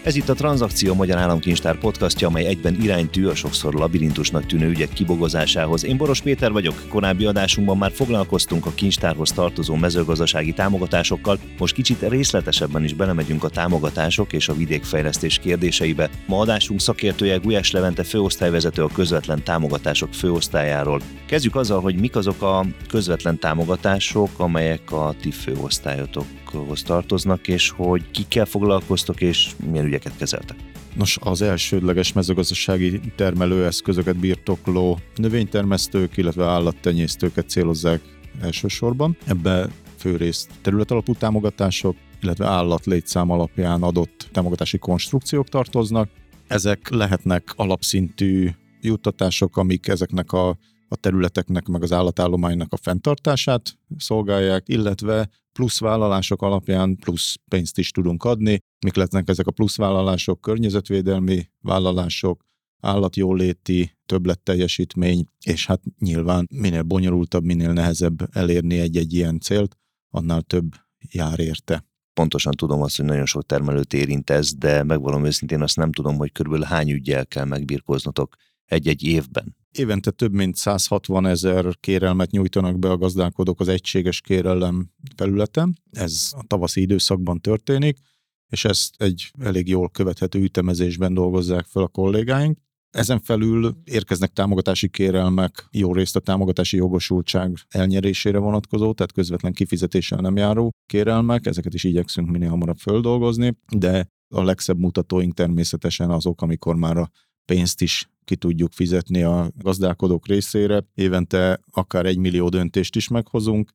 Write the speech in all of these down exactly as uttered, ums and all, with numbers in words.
Ez itt a Tranzakció Magyar Államkincstár podcastja, amely egyben iránytű a sokszor labirintusnak tűnő ügyek kibogozásához. Én Boros Péter vagyok, korábbi adásunkban már foglalkoztunk a kincstárhoz tartozó mezőgazdasági támogatásokkal, most kicsit részletesebben is belemegyünk a támogatások és a vidékfejlesztés kérdéseibe. Ma adásunk szakértője Gulyás Levente főosztályvezető a közvetlen támogatások főosztályáról. Kezdjük azzal, hogy mik azok a közvetlen támogatások, amelyek a ti főosztályotokhoz tartoznak, és hogy kikkel foglalkoztok, és milyen ügyeket kezeltek. Nos, az elsődleges mezőgazdasági termelőeszközöket birtokló növénytermesztők, illetve állattenyésztőket célozzák elsősorban. Ebbe főrészt területalapú támogatások, illetve állatlétszám alapján adott támogatási konstrukciók tartoznak. Ezek lehetnek alapszintű juttatások, amik ezeknek a, a területeknek, meg az állatállománynak a fenntartását szolgálják, illetve plusz vállalások alapján plusz pénzt is tudunk adni. Mik lehetnek ezek a plusz vállalások? Környezetvédelmi vállalások, állatjóléti, többletteljesítmény, és hát nyilván minél bonyolultabb, minél nehezebb elérni egy-egy ilyen célt, annál több jár érte. Pontosan tudom azt, hogy nagyon sok termelőt érint ez, de megvalom őszintén azt nem tudom, hogy körülbelül hány üggyel kell megbirkóznotok egy-egy évben. Évente több mint száz hatvan ezer kérelmet nyújtanak be a gazdálkodók az egységes kérelem felületen. Ez a tavaszi időszakban történik, és ezt egy elég jól követhető ütemezésben dolgozzák fel a kollégáink. Ezen felül érkeznek támogatási kérelmek, jó részt a támogatási jogosultság elnyerésére vonatkozó, tehát közvetlen kifizetéssel nem járó kérelmek, ezeket is igyekszünk minél hamarabb földolgozni, de a legszebb mutatóink természetesen azok, amikor már a pénzt is ki tudjuk fizetni a gazdálkodók részére. Évente akár egy millió döntést is meghozunk,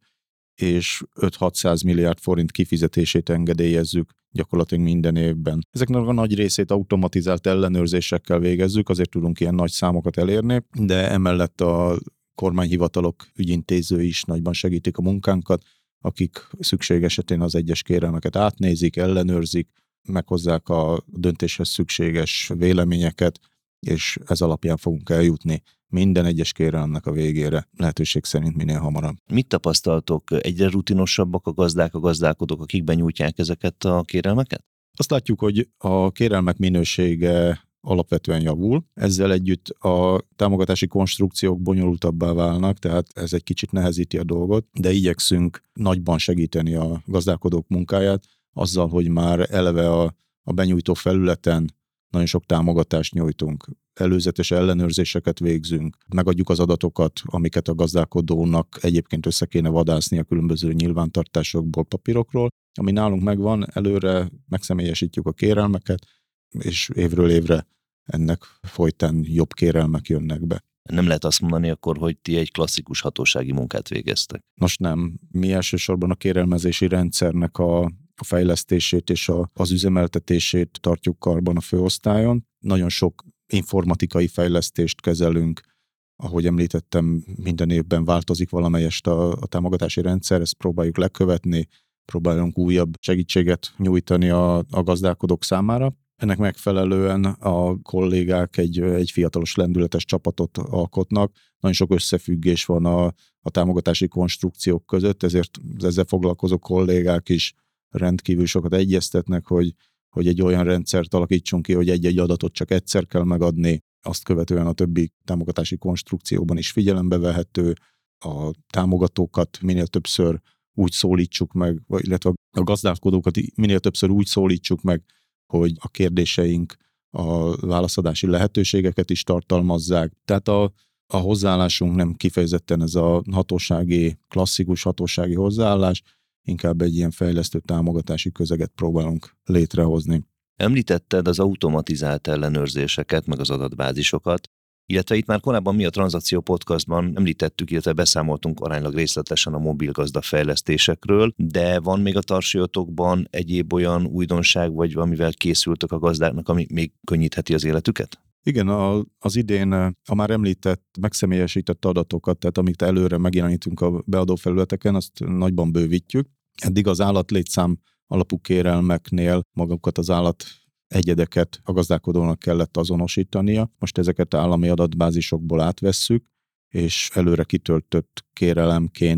és öt-hatszáz milliárd forint kifizetését engedélyezzük gyakorlatilag minden évben. Ezeknek a nagy részét automatizált ellenőrzésekkel végezzük, azért tudunk ilyen nagy számokat elérni, de emellett a kormányhivatalok ügyintézői is nagyban segítik a munkánkat, akik szükség esetén az egyes kérelmeket átnézik, ellenőrzik, meghozzák a döntéshez szükséges véleményeket, és ez alapján fogunk eljutni minden egyes kérelmnek a végére, lehetőség szerint minél hamarabb. Mit tapasztaltok? Egyre rutinosabbak a gazdák, a gazdálkodók, akik benyújtják ezeket a kérelmeket? Azt látjuk, hogy a kérelmek minősége alapvetően javul. Ezzel együtt a támogatási konstrukciók bonyolultabbá válnak, tehát ez egy kicsit nehezíti a dolgot, de igyekszünk nagyban segíteni a gazdálkodók munkáját, azzal, hogy már eleve a, a benyújtó felületen nagyon sok támogatást nyújtunk, előzetes ellenőrzéseket végzünk, megadjuk az adatokat, amiket a gazdálkodónak egyébként össze kéne vadászni a különböző nyilvántartásokból, papírokról. Ami nálunk megvan, előre megszemélyesítjük a kérelmeket, és évről évre ennek folytán jobb kérelmek jönnek be. Nem lehet azt mondani akkor, hogy ti egy klasszikus hatósági munkát végeztek. Most nem. Mi elsősorban a kérelmezési rendszernek a a fejlesztését és a, az üzemeltetését tartjuk karban a főosztályon. Nagyon sok informatikai fejlesztést kezelünk, ahogy említettem, minden évben változik valamelyest a, a támogatási rendszer, ezt próbáljuk lekövetni, próbálunk újabb segítséget nyújtani a, a gazdálkodók számára. Ennek megfelelően a kollégák egy, egy fiatalos lendületes csapatot alkotnak, nagyon sok összefüggés van a, a támogatási konstrukciók között, ezért az ezzel foglalkozó kollégák is rendkívül sokat egyeztetnek, hogy, hogy egy olyan rendszert alakítsunk ki, hogy egy-egy adatot csak egyszer kell megadni, azt követően a többi támogatási konstrukcióban is figyelembe vehető, a támogatókat minél többször úgy szólítsuk meg, illetve a gazdálkodókat minél többször úgy szólítsuk meg, hogy a kérdéseink a válaszadási lehetőségeket is tartalmazzák. Tehát a, a hozzáállásunk nem kifejezetten ez a hatósági, klasszikus hatósági hozzáállás, inkább egy ilyen fejlesztő támogatási közeget próbálunk létrehozni. Említetted az automatizált ellenőrzéseket, meg az adatbázisokat, illetve itt már korábban mi a Tranzakció podcastban említettük, illetve beszámoltunk aránylag részletesen a mobilgazda fejlesztésekről, de van még a tarsolyotokban egyéb olyan újdonság, vagy amivel készültök a gazdáknak, ami még könnyítheti az életüket? Igen, a, az idén a már említett, megszemélyesített adatokat, tehát amit előre megjelenítunk a beadó felületeken, azt nagyban bővítjük. Eddig az állatlétszám alapú kérelmeknél magukat az állat egyedeket a gazdálkodónak kellett azonosítania. Most ezeket állami adatbázisokból átvesszük, és előre kitöltött kérelemként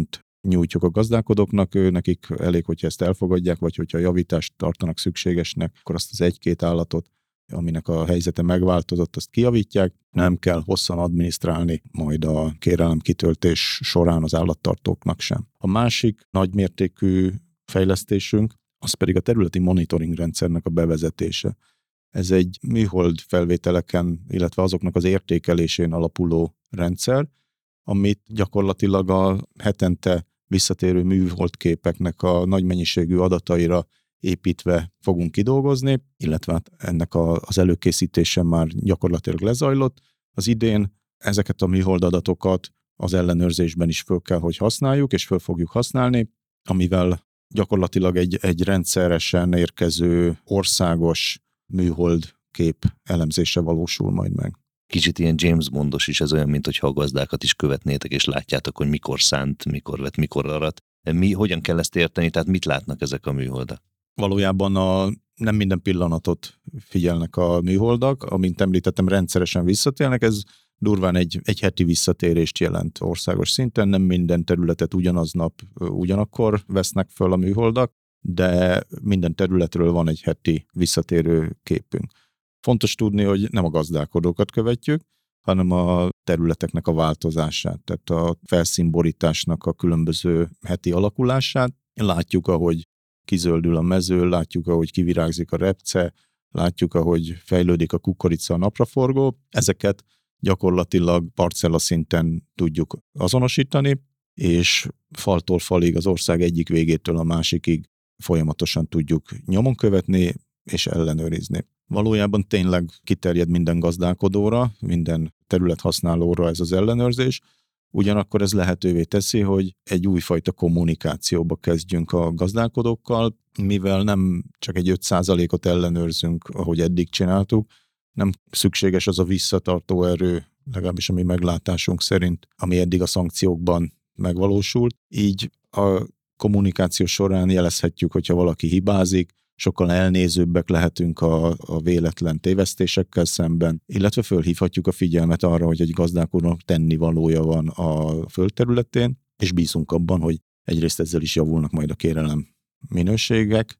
nyújtjuk a gazdálkodóknak, ő nekik elég, hogyha ezt elfogadják, vagy hogyha javítást tartanak szükségesnek, akkor azt az egy-két állatot, aminek a helyzete megváltozott, azt kijavítják, nem kell hosszan adminisztrálni majd a kérelem kitöltés során az állattartóknak sem. A másik nagymértékű fejlesztésünk, az pedig a területi monitoring rendszernek a bevezetése. Ez egy műhold felvételeken, illetve azoknak az értékelésén alapuló rendszer, amit gyakorlatilag a hetente visszatérő műholdképeknek a nagy mennyiségű adataira építve fogunk kidolgozni, illetve hát ennek a, az előkészítése már gyakorlatilag lezajlott. Az idén ezeket a műhold adatokat az ellenőrzésben is föl kell, hogy használjuk, és föl fogjuk használni, amivel gyakorlatilag egy, egy rendszeresen érkező országos műhold kép elemzése valósul majd meg. Kicsit ilyen James Bondos is, ez olyan, mint hogyha a gazdákat is követnétek, és látjátok, hogy mikor szánt, mikor vett, mikor arat. Mi, hogyan kell ezt érteni, tehát mit látnak ezek a műholdak? Valójában a, nem minden pillanatot figyelnek a műholdak, amint említettem, rendszeresen visszatérnek, ez durván egy, egy heti visszatérést jelent országos szinten, nem minden területet ugyanaznap ugyanakkor vesznek föl a műholdak, de minden területről van egy heti visszatérő képünk. Fontos tudni, hogy nem a gazdálkodókat követjük, hanem a területeknek a változását, tehát a felszínborításnak a különböző heti alakulását. Látjuk, ahogy kizöldül a mező, látjuk, ahogy kivirágzik a repce, látjuk, ahogy fejlődik a kukorica, a napraforgó. Ezeket gyakorlatilag parcella szinten tudjuk azonosítani, és faltól falig az ország egyik végétől a másikig folyamatosan tudjuk nyomon követni és ellenőrizni. Valójában tényleg kiterjed minden gazdálkodóra, minden területhasználóra ez az ellenőrzés, ugyanakkor ez lehetővé teszi, hogy egy újfajta kommunikációba kezdjünk a gazdálkodókkal, mivel nem csak egy öt százalékot ellenőrzünk, ahogy eddig csináltuk, nem szükséges az a visszatartó erő, legalábbis a mi meglátásunk szerint, ami eddig a szankciókban megvalósult. Így a kommunikáció során jelezhetjük, hogyha valaki hibázik, sokkal elnézőbbek lehetünk a, a véletlen tévesztésekkel szemben, illetve fölhívhatjuk a figyelmet arra, hogy egy gazdálkodónak tennivalója van a földterületén, és bízunk abban, hogy egyrészt ezzel is javulnak majd a kérelem minőségek,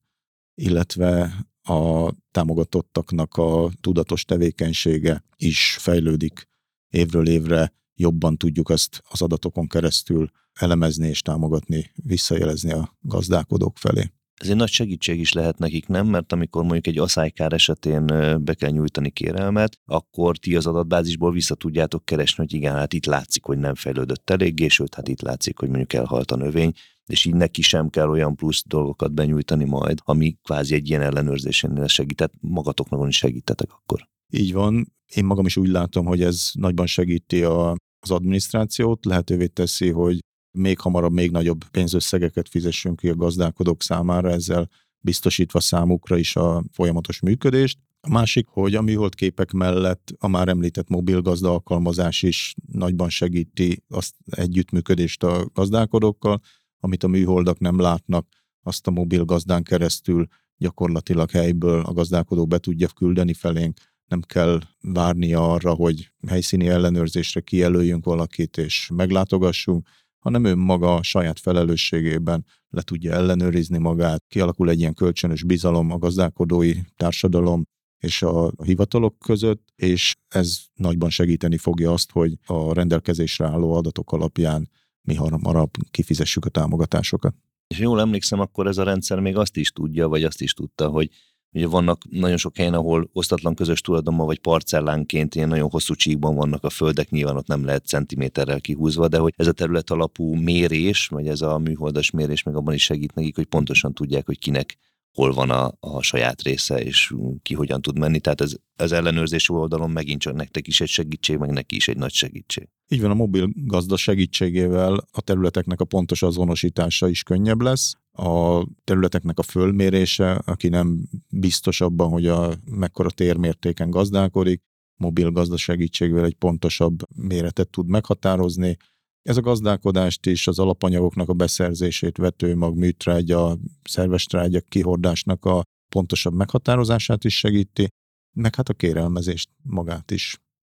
illetve a támogatottaknak a tudatos tevékenysége is fejlődik évről évre, jobban tudjuk azt az adatokon keresztül elemezni és támogatni, visszajelezni a gazdálkodók felé. Ez egy nagy segítség is lehet nekik, nem? Mert amikor mondjuk egy aszálykár esetén be kell nyújtani kérelmet, akkor ti az adatbázisból vissza tudjátok keresni, hogy igen, hát itt látszik, hogy nem fejlődött eléggé, sőt, hát itt látszik, hogy mondjuk elhalt a növény, és így neki sem kell olyan plusz dolgokat benyújtani majd, ami kvázi egy ilyen ellenőrzésénél segített, magatoknak is segítetek akkor. Így van. Én magam is úgy látom, hogy ez nagyban segíti a, az adminisztrációt, lehetővé teszi, hogy még hamarabb, még nagyobb pénzösszegeket fizessünk ki a gazdálkodók számára, ezzel biztosítva számukra is a folyamatos működést. A másik, hogy a műholdképek mellett a már említett mobil gazda alkalmazás is nagyban segíti azt együttműködést a gazdálkodókkal, amit a műholdak nem látnak, azt a mobil gazdán keresztül gyakorlatilag helyből a gazdálkodó be tudja küldeni felénk, nem kell várnia arra, hogy helyszíni ellenőrzésre kijelöljünk valakit és meglátogassunk, hanem ő maga a saját felelősségében le tudja ellenőrizni magát, kialakul egy ilyen kölcsönös bizalom a gazdálkodói társadalom és a hivatalok között, és ez nagyban segíteni fogja azt, hogy a rendelkezésre álló adatok alapján mi hamarabb kifizessük a támogatásokat. És jól emlékszem, akkor ez a rendszer még azt is tudja, vagy azt is tudta, hogy ugye vannak nagyon sok helyen, ahol osztatlan közös tulajdonban vagy parcellánként ilyen nagyon hosszú csíkban vannak a földek, nyilván ott nem lehet centiméterrel kihúzva, de hogy ez a terület alapú mérés, vagy ez a műholdas mérés meg abban is segít nekik, hogy pontosan tudják, hogy kinek hol van a, a saját része, és ki hogyan tud menni. Tehát ez az ellenőrzési oldalon megint csak nektek is egy segítség, meg neki is egy nagy segítség. Így van, a mobil gazda segítségével a területeknek a pontos azonosítása is könnyebb lesz. A területeknek a fölmérése, aki nem biztos abban, hogy a mekkora térmértéken gazdálkodik, mobil gazda segítségével egy pontosabb méretet tud meghatározni. Ez a gazdálkodást is, az alapanyagoknak a beszerzését, vetőmag, műtrágya, szerves trágya kihordásnak a pontosabb meghatározását is segíti, meg hát a kérelmezést magát is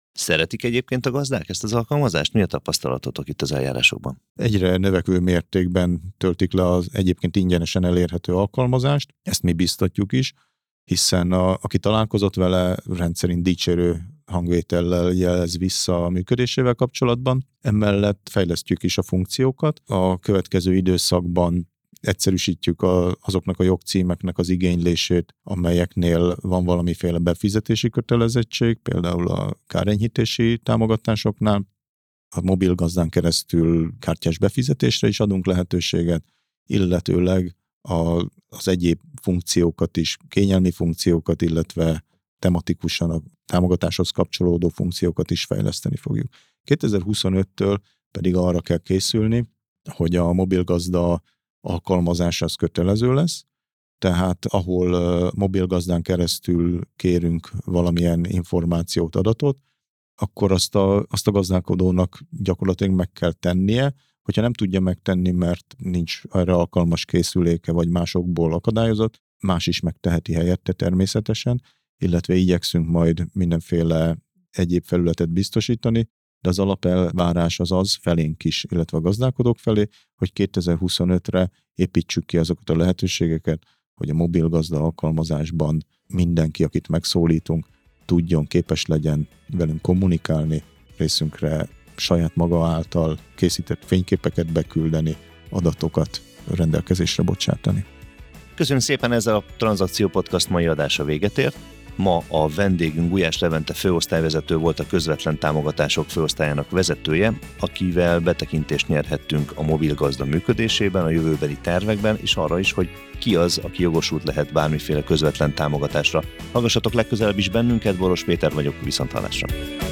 Szeretik egyébként a gazdák ezt az alkalmazást? Mi a tapasztalatotok itt az eljárásokban? Egyre növekvő mértékben töltik le az egyébként ingyenesen elérhető alkalmazást, ezt mi biztatjuk is, hiszen a, aki találkozott vele, rendszerint dicsérő hangvétellel jelez vissza a működésével kapcsolatban. Emellett fejlesztjük is a funkciókat. A következő időszakban egyszerűsítjük a, azoknak a jogcímeknek az igénylését, amelyeknél van valamiféle befizetési kötelezettség, például a kárenyhítési támogatásoknál. A mobilgazdán keresztül kártyás befizetésre is adunk lehetőséget, illetőleg a, az egyéb funkciókat is, kényelmi funkciókat, illetve tematikusan a támogatáshoz kapcsolódó funkciókat is fejleszteni fogjuk. kétezer-huszonöttől pedig arra kell készülni, hogy a mobilgazda alkalmazás az kötelező lesz, tehát ahol mobilgazdán keresztül kérünk valamilyen információt, adatot, akkor azt a, azt a gazdálkodónak gyakorlatilag meg kell tennie, hogyha nem tudja megtenni, mert nincs erre alkalmas készüléke, vagy másokból akadályozott, más is megteheti helyette természetesen, illetve igyekszünk majd mindenféle egyéb felületet biztosítani, de az alapelvárás az az felénk is, illetve a gazdálkodók felé, hogy kétezer-huszonötre építsük ki azokat a lehetőségeket, hogy a mobilgazda alkalmazásban mindenki, akit megszólítunk, tudjon, képes legyen velünk kommunikálni, részünkre saját maga által készített fényképeket beküldeni, adatokat rendelkezésre bocsátani. Köszönöm szépen, ezzel a Tranzakció Podcast mai adása véget ért. Ma a vendégünk Gulyás Levente főosztályvezető volt, a közvetlen támogatások főosztályának vezetője, akivel betekintést nyerhettünk a mobilgazda működésében, a jövőbeli tervekben, és arra is, hogy ki az, aki jogosult lehet bármiféle közvetlen támogatásra. Hallgassatok legközelebb is bennünket, Boros Péter vagyok, viszonthallásra.